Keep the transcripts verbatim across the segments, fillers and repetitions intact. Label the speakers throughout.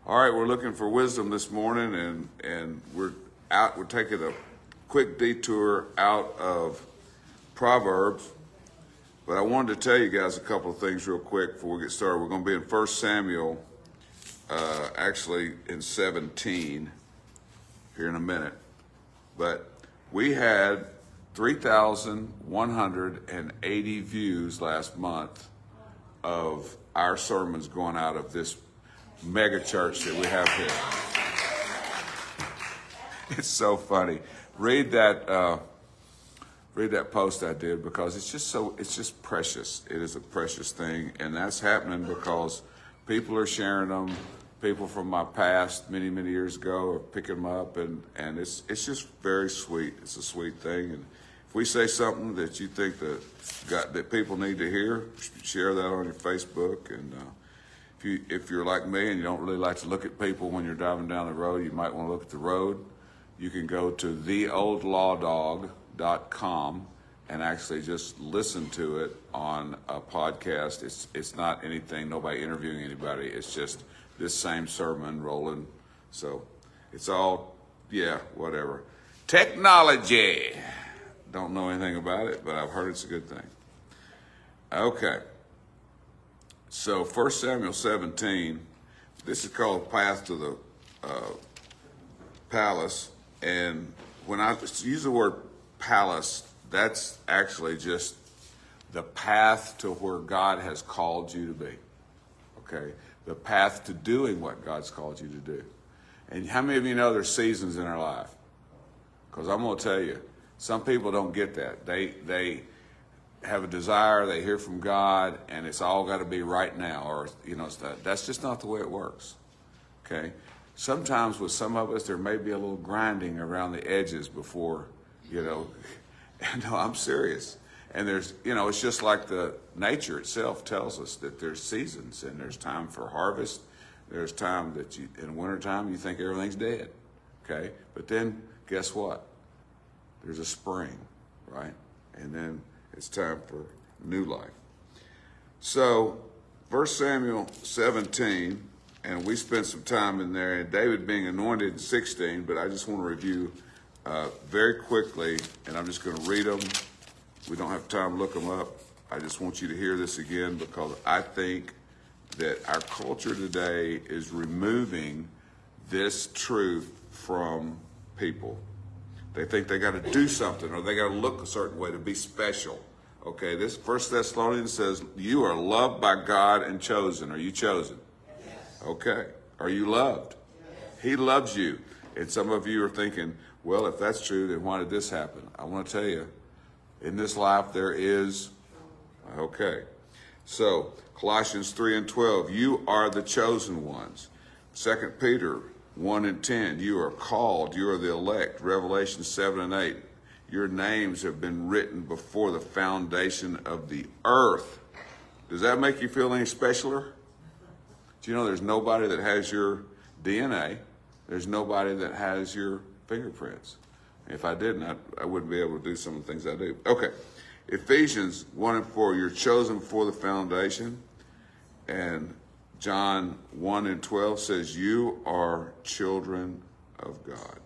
Speaker 1: All right, we're looking for wisdom this morning, and and we're out. We're taking a quick detour out of Proverbs, but I wanted to tell you guys a couple of things real quick before we get started. We're going to be in First Samuel, uh, actually in seventeen here in a minute, but we had three thousand one hundred eighty views last month of our sermons going out of this mega church that we have here. It's so funny. Read that uh, read that post I did, because it's just so it's just precious. It is a precious thing, and that's happening because people are sharing them. People from my past, many many years ago, are picking them up, and and it's it's just very sweet. It's a sweet thing, and if we say something that you think that got that people need to hear, share that on your Facebook. And uh, if you if you're like me and you don't really like to look at people when you're driving down the road, you might want to look at the road. You can go to the old law dog dot com and actually just listen to it on a podcast. It's it's not anything, nobody interviewing anybody. It's just this same sermon rolling. So it's all, yeah, whatever. Technology. Don't know anything about it, but I've heard it's a good thing. Okay. So First Samuel seventeen, this is called Path to the uh, Palace. And when I use the word palace, that's actually just the path to where God has called you to be. Okay? The path to doing what God's called you to do. And how many of you know there's seasons in our life? Because I'm going to tell you, some people don't get that. They they have a desire, they hear from God, and it's all got to be right now. Or, you know, it's that, that's just not the way it works. Okay? Sometimes with some of us, there may be a little grinding around the edges before, you know. No, I'm serious. And there's, you know, it's just like the nature itself tells us that there's seasons, and there's time for harvest. There's time that you, in wintertime, you think everything's dead. Okay? But then, guess what? There's a spring, right? And then it's time for new life. So, First Samuel seventeen, and we spent some time in there, and David being anointed in sixteen, but I just want to review uh, very quickly, and I'm just going to read them. We don't have time to look them up. I just want you to hear this again, because I think that our culture today is removing this truth from people. They think they got to do something, or they got to look a certain way to be special. Okay, this First Thessalonians says, you are loved by God and chosen. Are you chosen? Yes. Okay. Are you loved? Yes. He loves you. And some of you are thinking, well, if that's true, then why did this happen? I want to tell you, in this life there is, okay. So, Colossians three and twelve, you are the chosen ones. Second Peter one and ten, you are called, you are the elect. Revelation seven and eight, your names have been written before the foundation of the earth. Does that make you feel any specialer? Do you know there's nobody that has your D N A? There's nobody that has your fingerprints. If I didn't, I, I wouldn't be able to do some of the things I do. Okay, Ephesians one and four, you're chosen before the foundation. And John one and twelve says, you are children of God.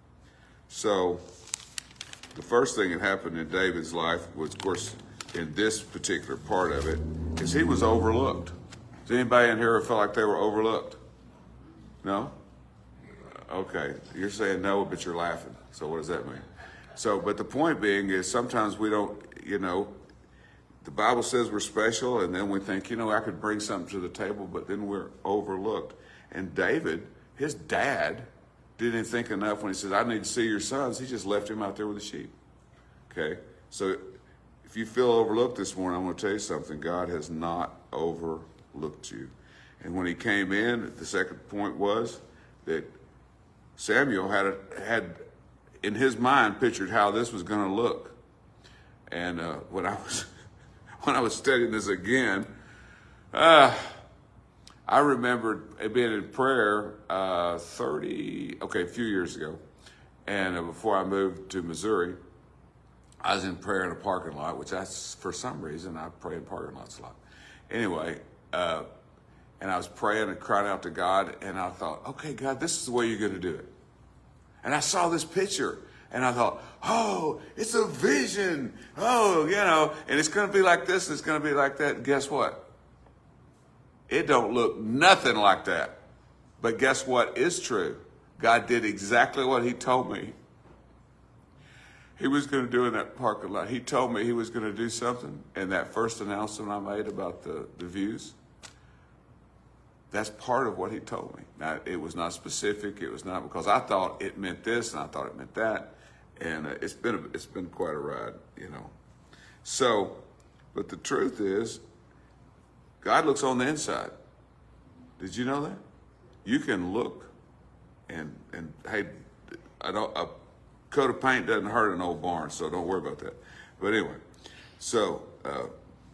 Speaker 1: So the first thing that happened in David's life was, of course, in this particular part of it, is he was overlooked. Does anybody in here feel like they were overlooked? No? Okay, you're saying no, but you're laughing. So what does that mean? So, but the point being is sometimes we don't, you know, the Bible says we're special, and then we think, you know, I could bring something to the table, but then we're overlooked. And David, his dad, didn't think enough when he says, I need to see your sons. He just left him out there with the sheep. Okay? So if you feel overlooked this morning, I'm going to tell you something. God has not overlooked you. And when he came in, the second point was that Samuel had, a, had in his mind pictured how this was going to look. And uh, when I was... When I was studying this again, uh, I remembered being in prayer uh, thirty, okay, a few years ago. And uh, before I moved to Missouri, I was in prayer in a parking lot, which I, for some reason, I pray in parking lots a lot. Anyway, uh, and I was praying and crying out to God, and I thought, okay, God, this is the way you're going to do it. And I saw this picture, and I thought, oh, it's a vision. Oh, you know, and it's going to be like this, and it's going to be like that. And guess what? It don't look nothing like that. But guess what is true? God did exactly what he told me he was going to do in that parking lot. He told me he was going to do something, and that first announcement I made about the, the views, that's part of what he told me. Now, it was not specific. It was not because I thought it meant this, and I thought it meant that, and uh, it's been a, it's been quite a ride, you know. So, but the truth is, God looks on the inside. Did you know that? You can look, and and hey, I don't. A coat of paint doesn't hurt an old barn, so don't worry about that. But anyway, so uh,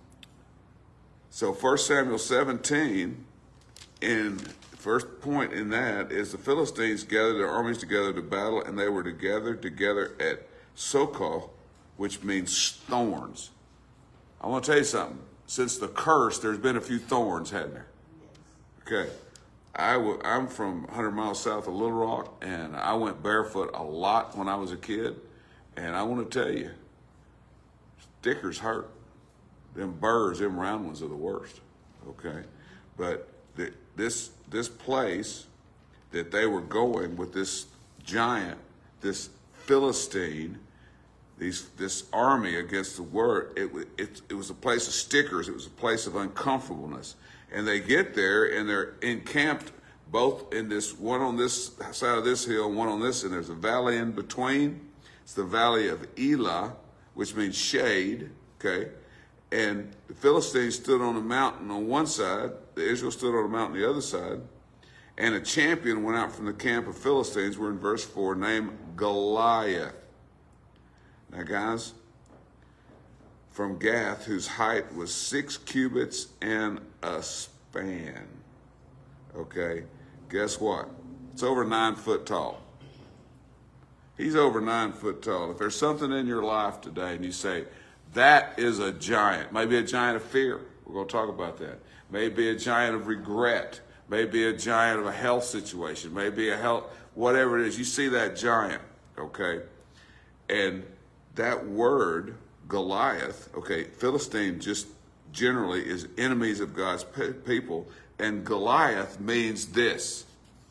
Speaker 1: so First Samuel seventeen. In the first point in that is the Philistines gathered their armies together to battle, and they were together together at Sokoh, which means thorns. I want to tell you something. Since the curse, there's been a few thorns, hadn't there? Okay. I w- I'm from one hundred miles south of Little Rock, and I went barefoot a lot when I was a kid. And I want to tell you, stickers hurt. Them burrs, them round ones are the worst. Okay. But the, this this place that they were going with this giant, this Philistine, these this army against the word, it, it, it was a place of stickers. It was a place of uncomfortableness. And they get there, and they're encamped both in this, one on this side of this hill, one on this, and there's a valley in between. It's the valley of Elah, which means shade, okay? And the Philistines stood on a mountain on one side, the Israel stood on a mountain on the other side, and a champion went out from the camp of Philistines, we're in verse four, named Goliath. Now, guys, from Gath, whose height was six cubits and a span. Okay, guess what? It's over nine foot tall. He's over nine foot tall. If there's something in your life today and you say, that is a giant, maybe a giant of fear, we're going to talk about that. Maybe a giant of regret, maybe a giant of a health situation, maybe a health, whatever it is, you see that giant, okay? And that word, Goliath, okay, Philistine just generally is enemies of God's people, and Goliath means this.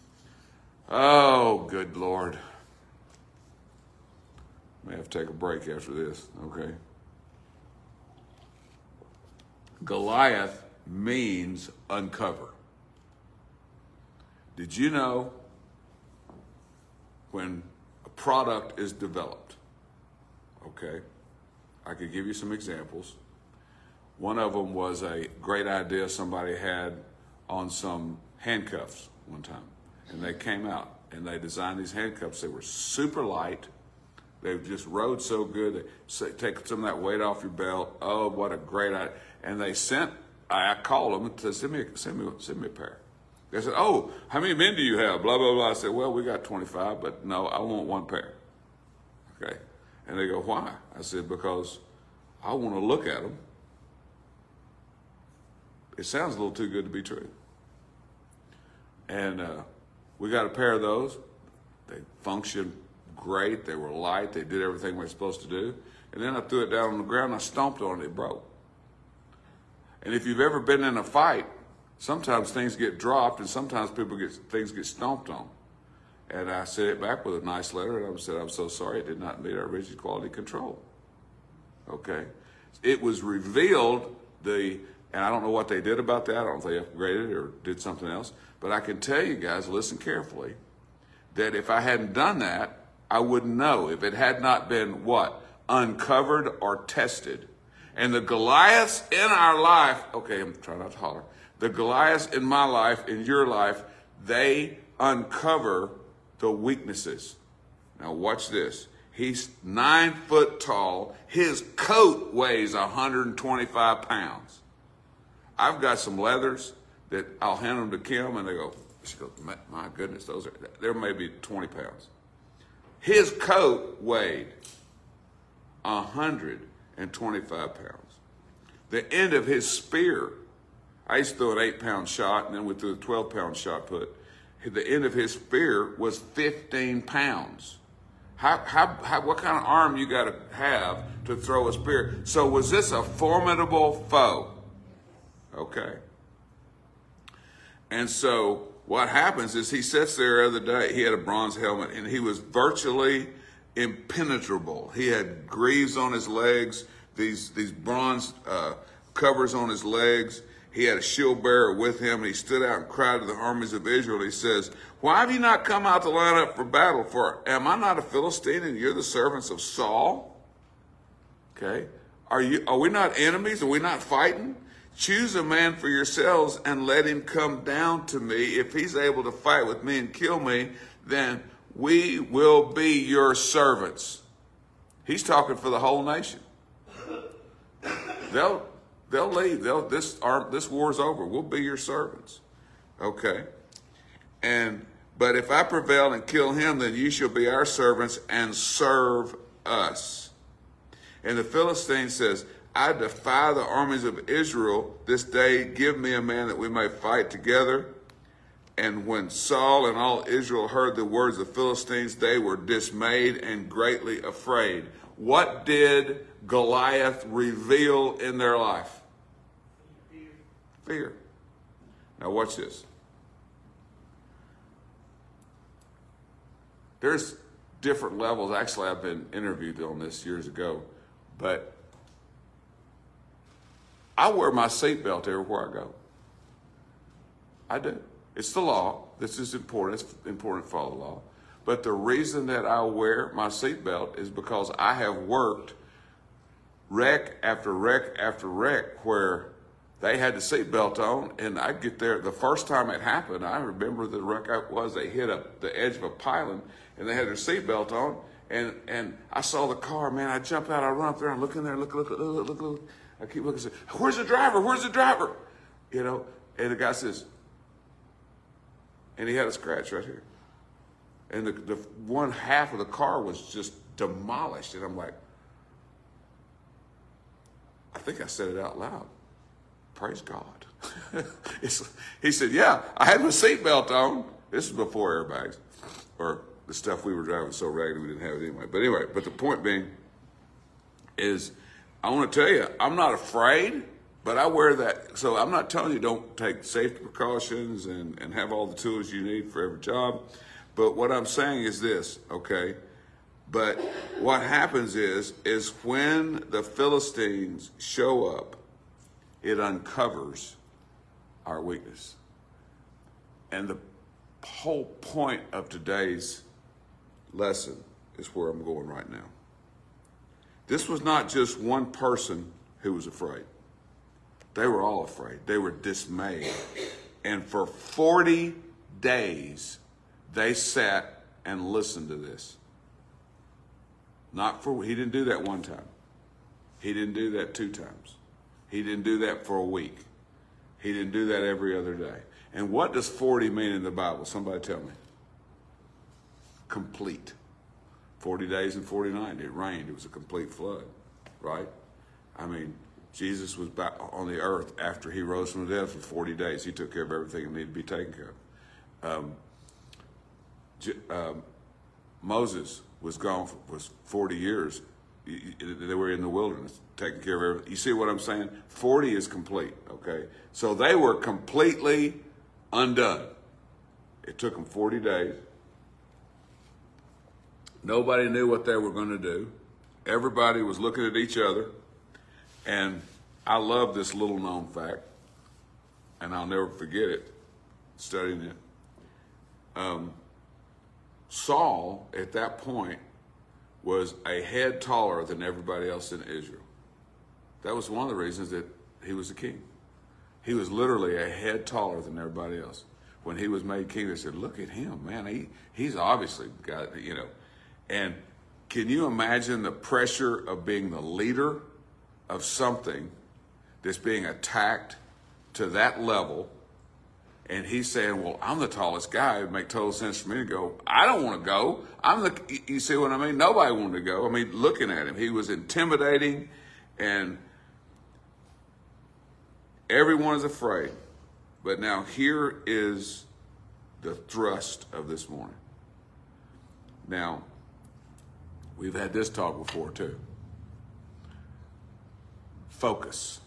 Speaker 1: Oh, good Lord. May have to take a break after this, okay? Goliath means uncover. Did you know when a product is developed, okay, I could give you some examples. One of them was a great idea somebody had on some handcuffs one time. And they came out and they designed these handcuffs. They were super light. They just rode so good. They take some of that weight off your belt. Oh, what a great idea. And they sent, I called them and said, send me, send me, send me a pair. They said, oh, how many men do you have? Blah, blah, blah. I said, well, we got twenty-five, but no, I want one pair. Okay. And they go, why? I said, because I want to look at them. It sounds a little too good to be true. And uh, we got a pair of those. They functioned great. They were light. They did everything we were supposed to do. And then I threw it down on the ground and I stomped on it. It broke. And if you've ever been in a fight, sometimes things get dropped and sometimes people get things get stomped on. And I sent it back with a nice letter and I said, I'm so sorry, it did not meet our rigid quality control. Okay. It was revealed, the, and I don't know what they did about that. I don't know if they upgraded or did something else. But I can tell you guys, listen carefully, that if I hadn't done that, I wouldn't know. If it had not been what? Uncovered or tested. And the Goliaths in our life, okay, I'm trying not to holler. The Goliaths in my life, in your life, they uncover the weaknesses. Now watch this. He's nine foot tall. His coat weighs one hundred twenty-five pounds. I've got some leathers that I'll hand them to Kim and they go, she goes, my goodness, those are, there may be twenty pounds. His coat weighed one hundred twenty-five pounds. The end of his spear, I used to throw an eight-pound shot, and then we threw a twelve-pound shot put. The end of his spear was fifteen pounds. How, how, how, what kind of arm you got to have to throw a spear? So was this a formidable foe? Okay. And so what happens is he sits there the other day. He had a bronze helmet, and he was virtually impenetrable. He had greaves on his legs, these these bronze uh, covers on his legs. He had a shield bearer with him, and he stood out and cried to the armies of Israel. He says, "Why have you not come out to line up for battle? For am I not a Philistine, and you're the servants of Saul?" Okay, are you? Are we not enemies? Are we not fighting? Choose a man for yourselves and let him come down to me. If he's able to fight with me and kill me, then we will be your servants. He's talking for the whole nation. They'll they'll leave. They'll this our, this war's over. We'll be your servants. Okay. And but if I prevail and kill him, then you shall be our servants and serve us. And the Philistine says, I defy the armies of Israel this day. Give me a man that we may fight together. And when Saul and all Israel heard the words of the Philistines, they were dismayed and greatly afraid. What did Goliath reveal in their life? Fear. Fear. Now watch this. There's different levels. Actually, I've been interviewed on this years ago, but I wear my seatbelt everywhere I go. I do. It's the law. This is important. It's important to follow the law. But the reason that I wear my seatbelt is because I have worked wreck after wreck after wreck where they had the seatbelt on, and I get there. The first time it happened, I remember the wreck I was. They hit up the edge of a pylon, and they had their seatbelt on, and and I saw the car. Man, I jump out. I run up there. I'm looking there. Look, look, look, look, look, look. I keep looking. Say, where's the driver? Where's the driver? You know. And the guy says, and he had a scratch right here, and the the one half of the car was just demolished. And I'm like, I think I said it out loud. Praise God. It's, he said, yeah, I had my seatbelt on. This is before airbags, or the stuff we were driving was so raggedy we didn't have it anyway. But anyway, but the point being is, I want to tell you, I'm not afraid, but I wear that. So I'm not telling you don't take safety precautions and, and have all the tools you need for every job. But what I'm saying is this, okay? But what happens is, is when the Philistines show up, it uncovers our weakness. And the whole point of today's lesson is where I'm going right now. This was not just one person who was afraid. They were all afraid. They were dismayed. And for forty days, they sat and listened to this. Not for, he didn't do that one time. He didn't do that two times. He didn't do that for a week. He didn't do that every other day. And what does forty mean in the Bible? Somebody tell me. Complete. forty days and forty nights. It rained. It was a complete flood, right? I mean, Jesus was back on the earth after he rose from the dead for forty days. He took care of everything that needed to be taken care of. Um, um, Moses was gone for was forty years. They were in the wilderness, taking care of everything. You see what I'm saying? forty is complete, okay? So they were completely undone. It took them forty days. Nobody knew what they were going to do. Everybody was looking at each other. And I love this little known fact, and I'll never forget it, studying it. Um, Saul, at that point, was a head taller than everybody else in Israel. That was one of the reasons that he was a king. He was literally a head taller than everybody else. When he was made king, they said, look at him, man. He he's obviously got, you know. And can you imagine the pressure of being the leader of something that's being attacked to that level? And he's saying, well, I'm the tallest guy. It would make total sense for me to go. I don't want to go. I'm the, you see what I mean? Nobody wanted to go. I mean, looking at him, he was intimidating. And Everyone is afraid. But now here is the thrust of this morning. Now, we've had this talk before too. Focus.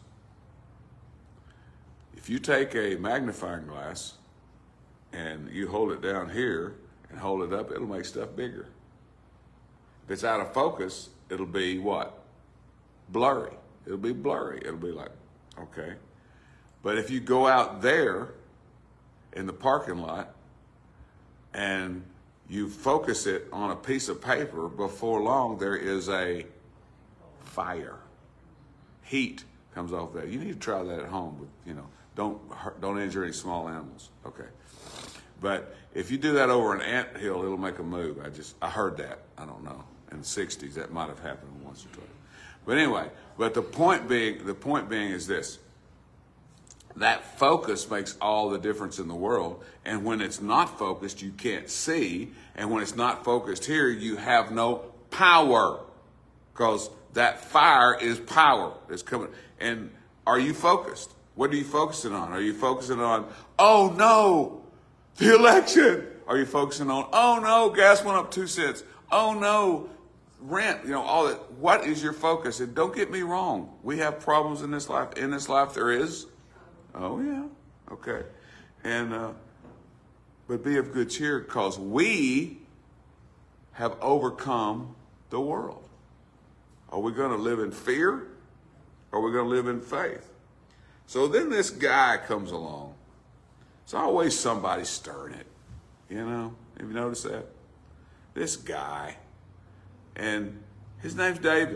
Speaker 1: If you take a magnifying glass and you hold it down here and hold it up, it'll make stuff bigger. If it's out of focus, it'll be what? Blurry. It'll be blurry. It'll be like, okay. But if you go out there in the parking lot and you focus it on a piece of paper, before long there is a fire. Heat comes off that. You need to try that at home. But, you know, don't hurt, don't injure any small animals. Okay. But if you do that over an anthill, it'll make a move. I just I heard that. I don't know. In the sixties, that might have happened once or twice. But anyway, but the point being, the point being is this. That focus makes all the difference in the world. And when it's not focused, you can't see. And when it's not focused here, you have no power. Because that fire is power that's coming. And are you focused? What are you focusing on? Are you focusing on, oh no, the election? Are you focusing on, oh no, gas went up two cents. Oh no, rent, you know, all that. What is your focus? And don't get me wrong. We have problems in this life. In this life there is. Oh, yeah. Okay. And, uh, but be of good cheer because we have overcome the world. Are we going to live in fear or are we going to live in faith? So then this guy comes along. It's always somebody stirring it. You know, have you noticed that? This guy. And his name's David.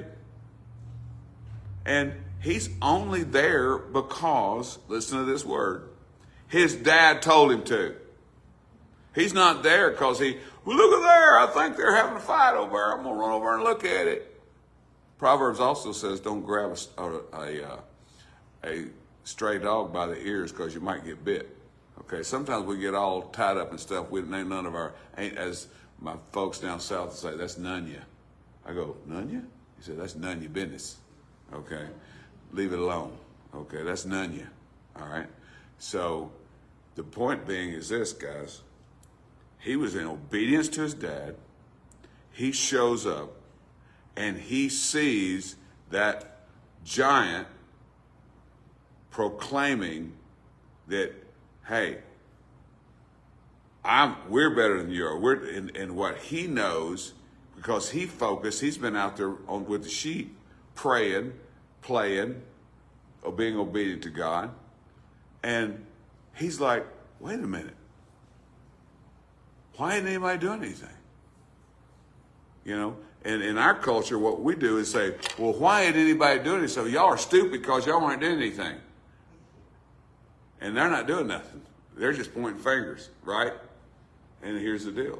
Speaker 1: And he's only there because, listen to this word, his dad told him to. He's not there because he, well, look at there. I think they're having a fight over there. I'm going to run over and look at it. Proverbs also says don't grab a, a, a, a stray dog by the ears because you might get bit. Okay, sometimes we get all tied up in stuff. We name none of our, ain't as my folks down south say, that's none ya. I go, none ya? He said, that's none ya business. Okay. Leave it alone. Okay, that's none ya. All right. So the point being is this, guys. He was in obedience to his dad. He shows up and he sees that giant proclaiming that, hey, I'm we're better than you are. We're in, in what he knows because he focused. He's been out there on with the sheep praying, playing, or being obedient to God. And he's like, wait a minute. Why isn't anybody doing anything? You know, and in our culture, what we do is say, well, why ain't anybody doing anything? So y'all are stupid because y'all aren't doing anything. And they're not doing nothing. They're just pointing fingers, right? And here's the deal.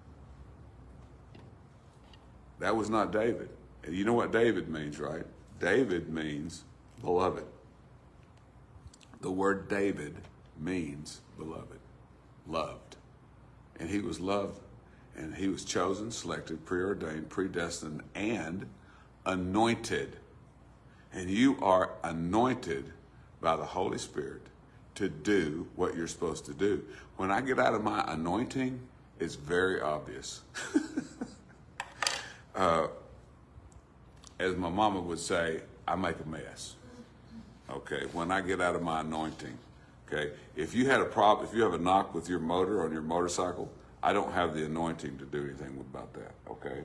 Speaker 1: That was not David. And you know what David means, right? David means beloved. The word David means beloved, loved. And he was loved, and he was chosen, selected, preordained, predestined, and anointed. And you are anointed by the Holy Spirit to do what you're supposed to do. When I get out of my anointing, it's very obvious. uh, as my mama would say, I make a mess. Okay, when I get out of my anointing. Okay, if you had a problem, if you have a knock with your motor on your motorcycle, I don't have the anointing to do anything about that. Okay,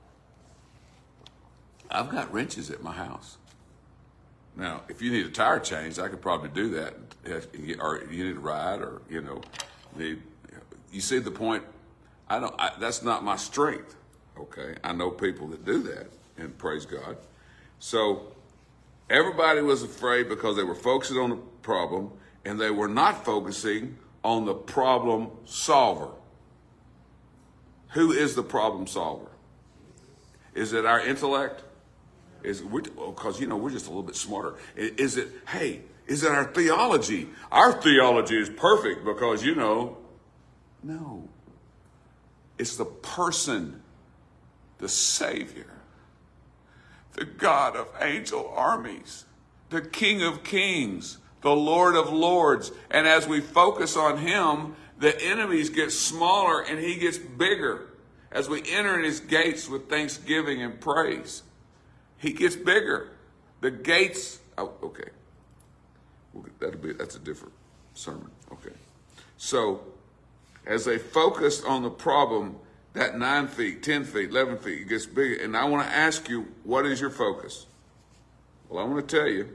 Speaker 1: I've got wrenches at my house. Now, if you need a tire change, I could probably do that, or you need a ride, or you know, the, you see the point. I don't. I, that's not my strength. Okay, I know people that do that, and praise God. So everybody was afraid because they were focusing on the problem, and they were not focusing on the problem solver. Who is the problem solver? Is it our intellect? Is it, because, you know, we're just a little bit smarter. Is it, hey, is it our theology? Our theology is perfect because, you know, no. It's the person, the Savior, the God of angel armies, the King of kings, the Lord of Lords. And as we focus on him, the enemies get smaller and he gets bigger. As we enter in his gates with thanksgiving and praise, he gets bigger. The gates, oh, okay. That'll be, that's a different sermon. Okay. So as they focused on the problem, that nine feet, ten feet, eleven feet, it gets bigger. And I want to ask you, what is your focus? Well, I want to tell you,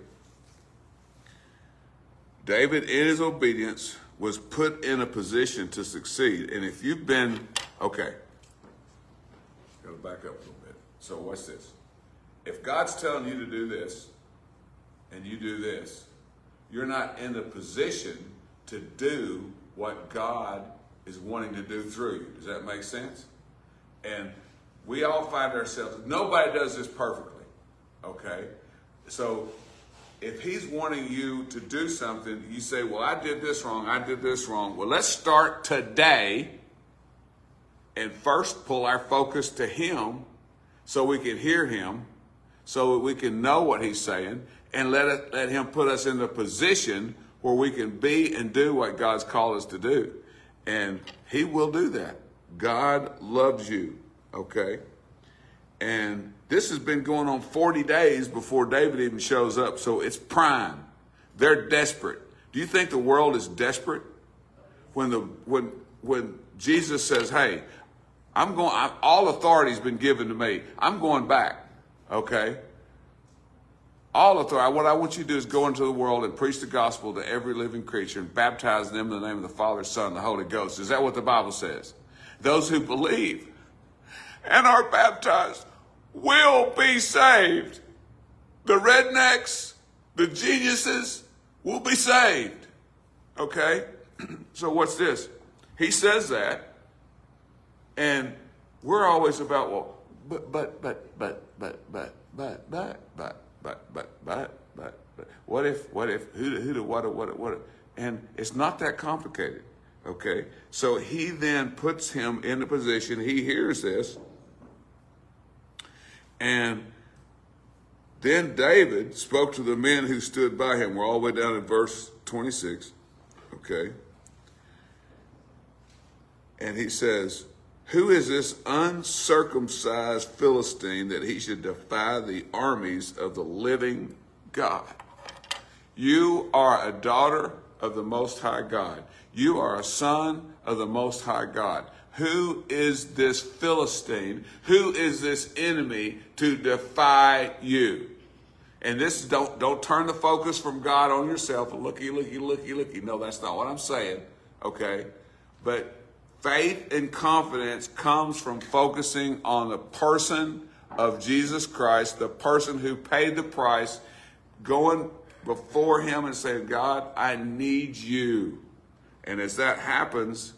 Speaker 1: David, in his obedience, was put in a position to succeed. And if you've been, okay, got to back up a little bit. So what's this? If God's telling you to do this, and you do this, you're not in the position to do what God is wanting to do through you. Does that make sense? And we all find ourselves, nobody does this perfectly, okay? So if he's wanting you to do something, you say, well, I did this wrong, I did this wrong. Well, let's start today and first pull our focus to him so we can hear him, so that we can know what he's saying, and let it, let him put us in the position where we can be and do what God's called us to do. And he will do that. God loves you, okay? And this has been going on forty days before David even shows up, so it's prime. They're desperate. Do you think the world is desperate? When the when when Jesus says, hey, I'm going, I, all authority's been given to me. I'm going back, okay? All authority. What I want you to do is go into the world and preach the gospel to every living creature and baptize them in the name of the Father, Son, and the Holy Ghost. Is that what the Bible says? Those who believe and are baptized will be saved. The rednecks, the geniuses will be saved. Okay? So what's this? He says that, and we're always about, well, but, but, but, but, but, but, but, but, but. But, but, but, but, but, what if, what if, who, who, what, what, what, and it's not that complicated, okay? So he then puts him in a position, he hears this, and then David spoke to the men who stood by him. We're all the way down in verse twenty-six, okay? And he says, who is this uncircumcised Philistine that he should defy the armies of the living God? You are a daughter of the Most High God. You are a son of the Most High God. Who is this Philistine? Who is this enemy to defy you? And this, don't, don't turn the focus from God on yourself. Looky, looky, looky, looky. No, that's not what I'm saying, okay? But faith and confidence comes from focusing on the person of Jesus Christ, the person who paid the price, going before him and saying, God, I need you. And as that happens,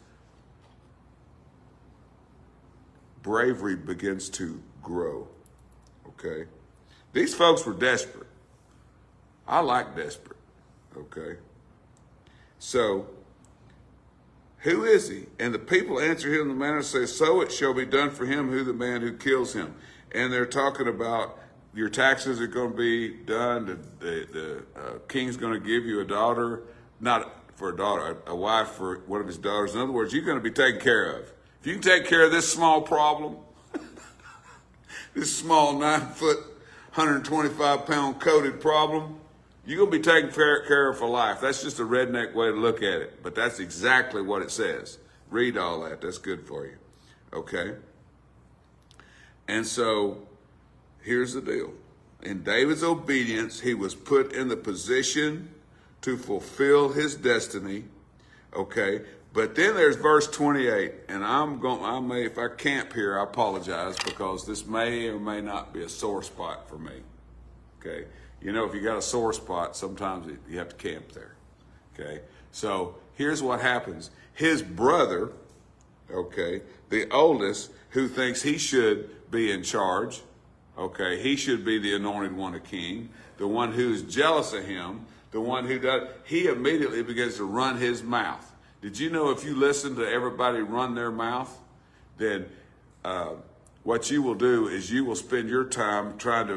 Speaker 1: bravery begins to grow, okay? These folks were desperate. I like desperate, okay? So, who is he? And the people answer him in the manner, say, so it shall be done for him who the man who kills him. And they're talking about your taxes are going to be done. The, the, the uh, king's going to give you a daughter, not for a daughter, a, a wife for one of his daughters. In other words, you're going to be taken care of. If you can take care of this small problem, this small nine foot, one hundred twenty-five pound coated problem, you're going to be taken care of for life. That's just a redneck way to look at it. But that's exactly what it says. Read all that. That's good for you. Okay? And so, here's the deal. In David's obedience, he was put in the position to fulfill his destiny. Okay? But then there's verse twenty-eight. And I'm going, I may, if I camp here, I apologize because this may or may not be a sore spot for me. Okay? You know, if you got a sore spot, sometimes you have to camp there, okay? So here's what happens. His brother, okay, the oldest, who thinks he should be in charge, okay, he should be the anointed one, a king, the one who's jealous of him, the one who does, he immediately begins to run his mouth. Did you know if you listen to everybody run their mouth, then uh, what you will do is you will spend your time trying to,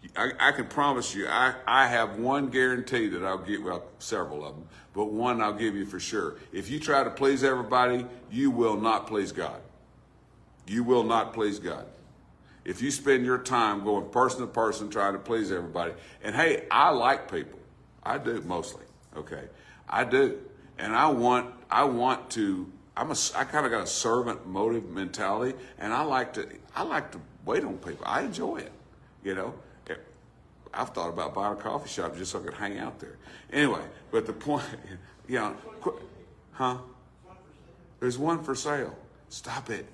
Speaker 1: I, I can promise you, I, I have one guarantee that I'll give, well, several of them, but one I'll give you for sure. If you try to please everybody, you will not please God. You will not please God. If you spend your time going person to person trying to please everybody, and hey, I like people. I do mostly, okay? I do. And I want, I want to, I'm a, I kind of got a servant motive mentality, and I like to, I like to wait on people. I enjoy it, you know? I've thought about buying a coffee shop just so I could hang out there. Anyway, but the point, you know, qu- huh? There's one for sale. Stop it.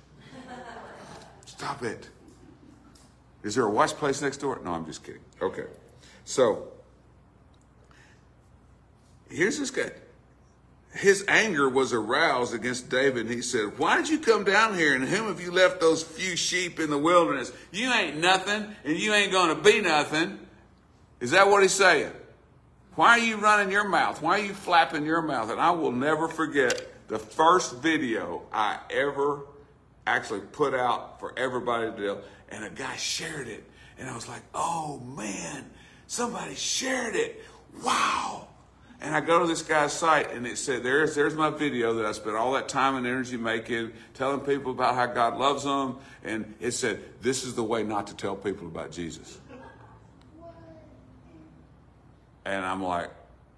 Speaker 1: Stop it. Is there a watch place next door? No, I'm just kidding. Okay. So, here's this guy. His anger was aroused against David, and he said, why did you come down here, and whom have you left those few sheep in the wilderness? You ain't nothing, and you ain't going to be nothing. Is that what he's saying? Why are you running your mouth? Why are you flapping your mouth? And I will never forget the first video I ever actually put out for everybody to do, and a guy shared it, and I was like, oh man, somebody shared it. Wow. And I go to this guy's site, and it said, there's, there's my video that I spent all that time and energy making, telling people about how God loves them. And it said, this is the way not to tell people about Jesus. And I'm like,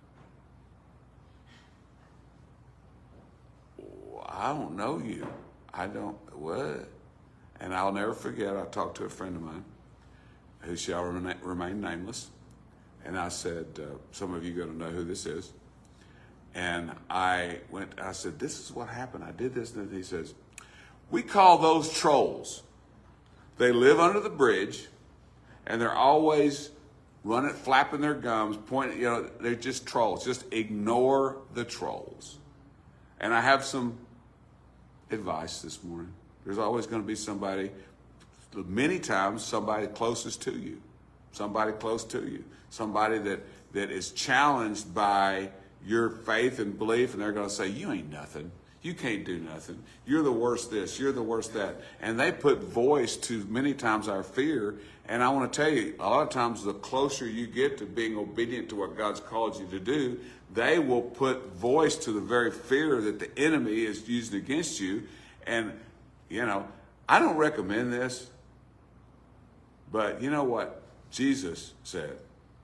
Speaker 1: I don't know you. I don't, what? And I'll never forget, I talked to a friend of mine who shall remain nameless. And I said, uh, some of you are going to know who this is. And I went, I said, this is what happened. I did this. And he says, we call those trolls. They live under the bridge, and they're always running, flapping their gums, pointing, you know, they're just trolls. Just ignore the trolls. And I have some advice this morning. There's always going to be somebody, many times, somebody closest to you. Somebody close to you. Somebody that, that is challenged by your faith and belief, and they're going to say, you ain't nothing. You can't do nothing. You're the worst this. You're the worst that. And they put voice to many times our fear. And I want to tell you, a lot of times the closer you get to being obedient to what God's called you to do, they will put voice to the very fear that the enemy is using against you. And, you know, I don't recommend this, but you know what Jesus said?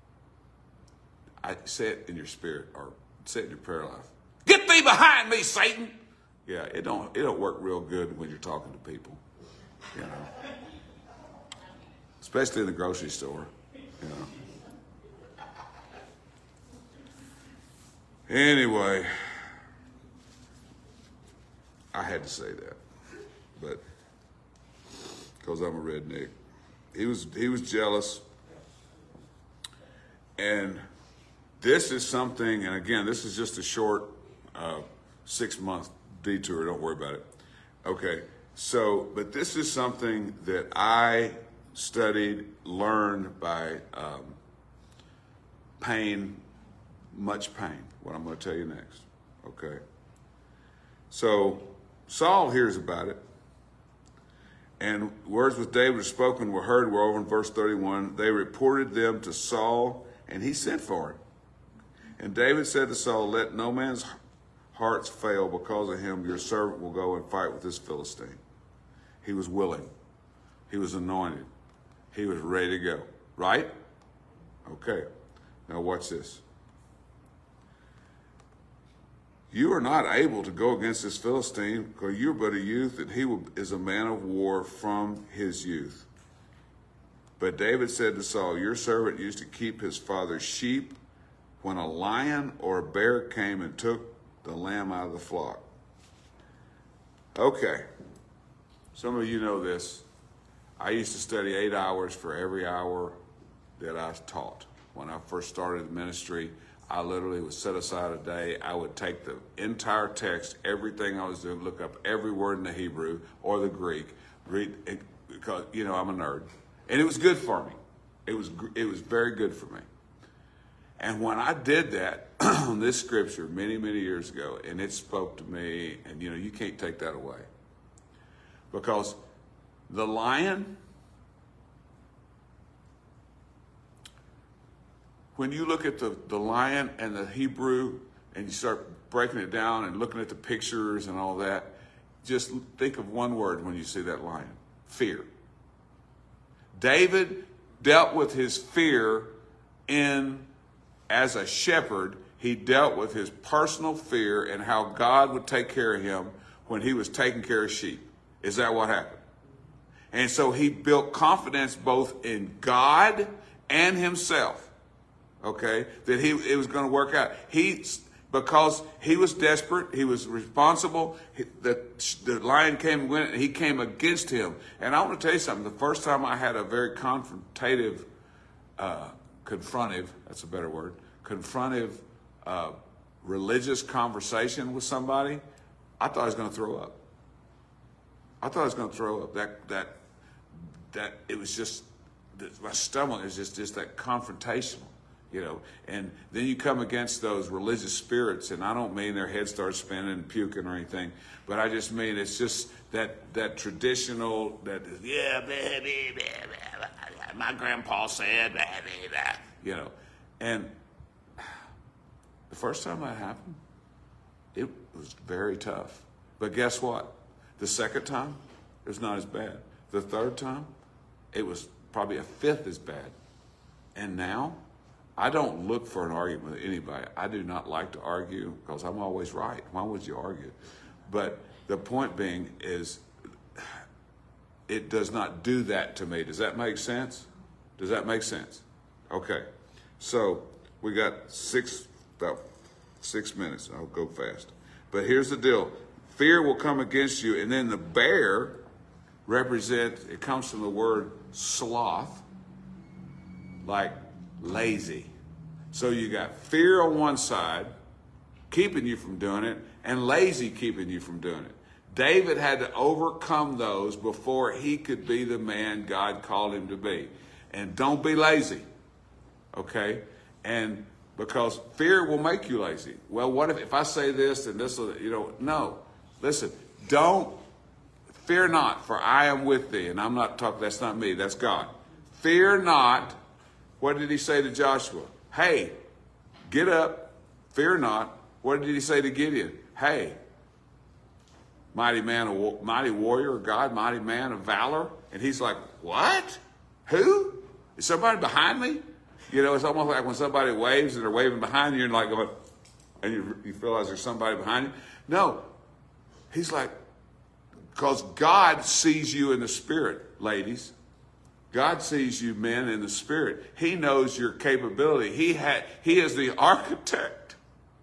Speaker 1: I say it in your spirit, or say it in your prayer life. Get thee behind me, Satan. Yeah, it don't it don't work real good when you're talking to people, you know, especially in the grocery store, you know. Anyway, I had to say that, but because I'm a redneck, he was he was jealous, and this is something, and again, this is just a short uh, six-month detour. Don't worry about it. Okay, so, but this is something that I studied, learned by um, pain, much pain, what I'm going to tell you next. Okay, so Saul hears about it, and words with David were spoken were heard. We're over in verse thirty-one. They reported them to Saul, and he sent for him. And David said to Saul, let no man's hearts fail because of him. Your servant will go and fight with this Philistine. He was willing. He was anointed. He was ready to go. Right? Okay. Now watch this. You are not able to go against this Philistine because you're but a youth, and he is a man of war from his youth. But David said to Saul, your servant used to keep his father's sheep when a lion or a bear came and took the lamb out of the flock. Okay, some of you know this. I used to study eight hours for every hour that I taught. When I first started the ministry, I literally would set aside a day. I would take the entire text, everything I was doing, look up every word in the Hebrew or the Greek, read, because, you know, I'm a nerd. And it was good for me. It was, it was very good for me. And when I did that on this scripture many, many years ago, and it spoke to me, and you know, you can't take that away. Because the lion when you look at the, the lion and the Hebrew and you start breaking it down and looking at the pictures and all that, just think of one word when you see that lion: fear. David dealt with his fear in, as a shepherd, he dealt with his personal fear and how God would take care of him when he was taking care of sheep. Is that what happened? And so he built confidence both in God and himself, okay, that he it was going to work out. He, because he was desperate, he was responsible, he, the, the lion came and went, and he came against him. And I want to tell you something. The first time I had a very confrontative, uh, confrontive, that's a better word, confrontive uh, religious conversation with somebody, I thought I was going to throw up. I thought I was going to throw up. That that that it was just, my stomach is just just that confrontational, you know. And then you come against those religious spirits, and I don't mean their head starts spinning and puking or anything, but I just mean it's just that that traditional, that yeah, baby, baby, my grandpa said, baby, you know. And the first time that happened, it was very tough. But guess what? The second time, it was not as bad. The third time, it was probably a fifth as bad. And now, I don't look for an argument with anybody. I do not like to argue because I'm always right. Why would you argue? But the point being is, it does not do that to me. Does that make sense? Does that make sense? Okay. So, we got six, about six minutes. I'll go fast. But here's the deal. Fear will come against you, and then the bear represents, it comes from the word sloth, like lazy. So you got fear on one side, keeping you from doing it, and lazy keeping you from doing it. David had to overcome those before he could be the man God called him to be. And don't be lazy, okay? And because fear will make you lazy. Well, what if, if I say this and this will, you know, no. Listen, don't, fear not, for I am with thee. And I'm not talking, that's not me, that's God. Fear not. What did he say to Joshua? Hey, get up, fear not. What did he say to Gideon? Hey, mighty man, of, mighty warrior of God, mighty man of valor. And he's like, what? Who? Is somebody behind me? You know, it's almost like when somebody waves and they're waving behind you and like going, and you, you realize there's somebody behind you. No. He's like, because God sees you in the spirit, ladies. God sees you men in the spirit. He knows your capability. He had, he is the architect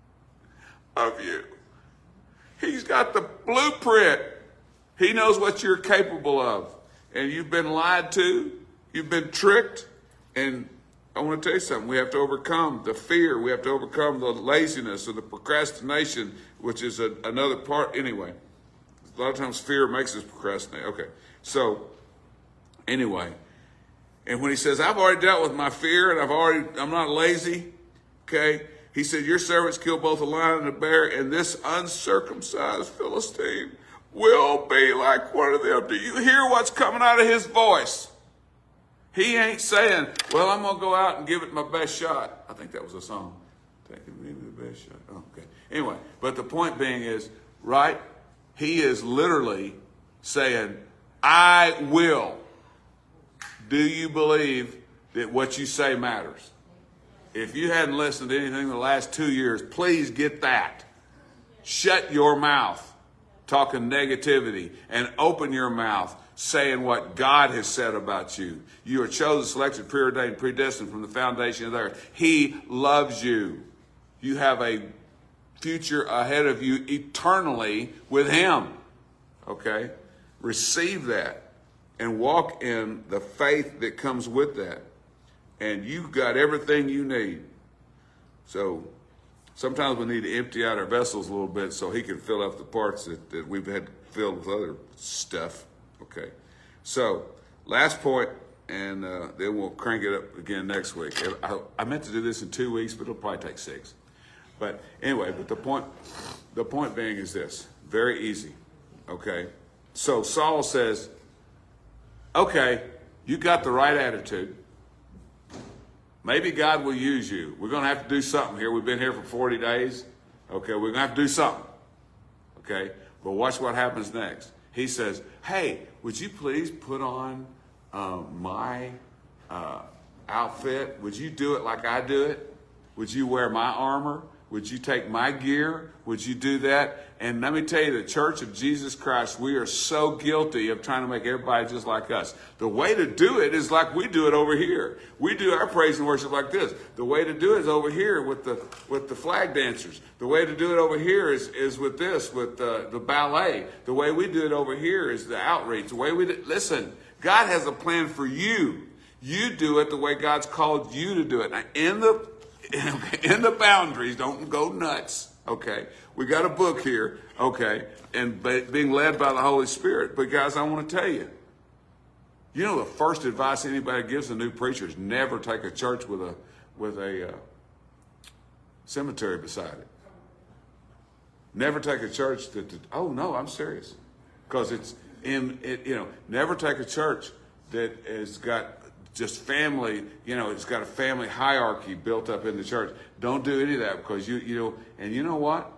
Speaker 1: of you. He's got the blueprint. He knows what you're capable of. And you've been lied to. You've been tricked. And I want to tell you something. We have to overcome the fear. We have to overcome the laziness or the procrastination, which is a, another part. Anyway, a lot of times fear makes us procrastinate. Okay, so anyway, and when he says, I've already dealt with my fear and I've already, I'm not lazy, okay? He said, your servants killed both a lion and a bear, and this uncircumcised Philistine will be like one of them. Do you hear what's coming out of his voice? He ain't saying, well, I'm going to go out and give it my best shot. I think that was a song. Taking me the best shot. Oh, okay. Anyway, but the point being is, right? He is literally saying, I will. Do you believe that what you say matters? If you hadn't listened to anything in the last two years, please get that. Shut your mouth talking negativity and open your mouth saying what God has said about you. You are chosen, selected, preordained, predestined from the foundation of the earth. He loves you. You have a future ahead of you eternally with him. Okay? Receive that and walk in the faith that comes with that. And you've got everything you need. So sometimes we need to empty out our vessels a little bit so he can fill up the parts that, that we've had filled with other stuff. Okay. So last point, and uh, then we'll crank it up again next week. I, I meant to do this in two weeks, but it'll probably take six. But anyway, but the point, the point being is this, very easy. Okay. So Saul says, okay, you got the right attitude. Maybe God will use you. We're going to have to do something here. We've been here for forty days. Okay, we're going to have to do something. Okay, but watch what happens next. He says, hey, would you please put on uh, my uh, outfit? Would you do it like I do it? Would you wear my armor? Would you take my gear? Would you do that? And let me tell you, the Church of Jesus Christ, we are so guilty of trying to make everybody just like us. The way to do it is like we do it over here. We do our praise and worship like this. The way to do it is over here with the with the flag dancers. The way to do it over here is, is with this, with the, the ballet. The way we do it over here is the outreach. The way we do, listen, God has a plan for you. You do it the way God's called you to do it. Now, in the in the boundaries, don't go nuts, okay? We got a book here, okay, and being led by the Holy Spirit. But guys, I want to tell you, you know, the first advice anybody gives a new preacher is never take a church with a with a uh, cemetery beside it. Never take a church that, that oh no, I'm serious, because it's in it. You know, never take a church that has got just family, you know, it's got a family hierarchy built up in the church. Don't do any of that, because you, you know, and you know what?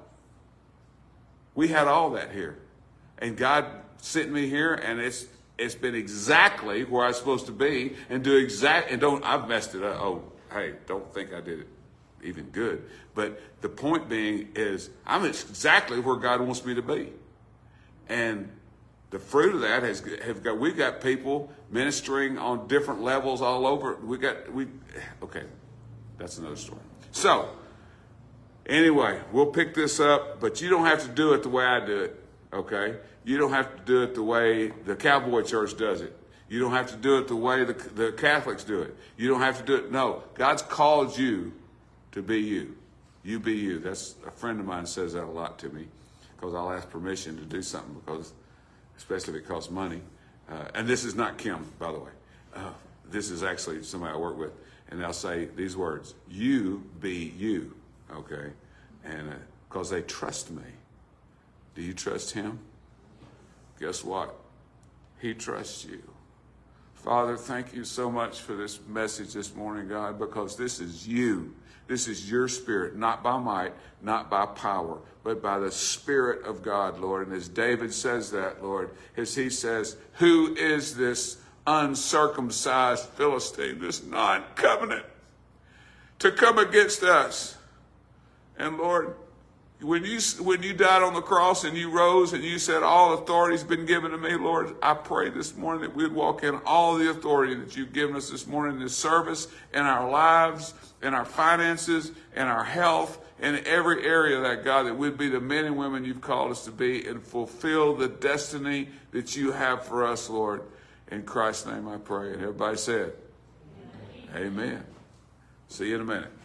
Speaker 1: We had all that here. And God sent me here, and it's it's been exactly where I'm supposed to be, and do exact, and don't, I've messed it up. Oh, hey, don't think I did it even good. But the point being is, I'm exactly where God wants me to be. And the fruit of that has have got, we've got people ministering on different levels all over. We got, we, okay, that's another story. So, anyway, we'll pick this up, but you don't have to do it the way I do it, okay? You don't have to do it the way the Cowboy Church does it. You don't have to do it the way the, the Catholics do it. You don't have to do it, no. God's called you to be you. You be you. That's, a friend of mine says that a lot to me, because I'll ask permission to do something, because especially if it costs money. Uh, and this is not Kim, by the way. Uh, this is actually somebody I work with. And they'll say these words, you be you, okay? And because uh, they trust me. Do you trust him? Guess what? He trusts you. Father, thank you so much for this message this morning, God, because this is you. This is your Spirit, not by might, not by power, but by the Spirit of God, Lord. And as David says that, Lord, as he says, who is this uncircumcised Philistine, this non-covenant, to come against us? And Lord, when you when you died on the cross and you rose and you said, all authority has been given to me, Lord, I pray this morning that we'd walk in all the authority that you've given us this morning in this service, in our lives, in our finances, in our health, in every area, that God, that we'd be the men and women you've called us to be and fulfill the destiny that you have for us, Lord. In Christ's name I pray. And everybody said, amen. Amen. See you in a minute.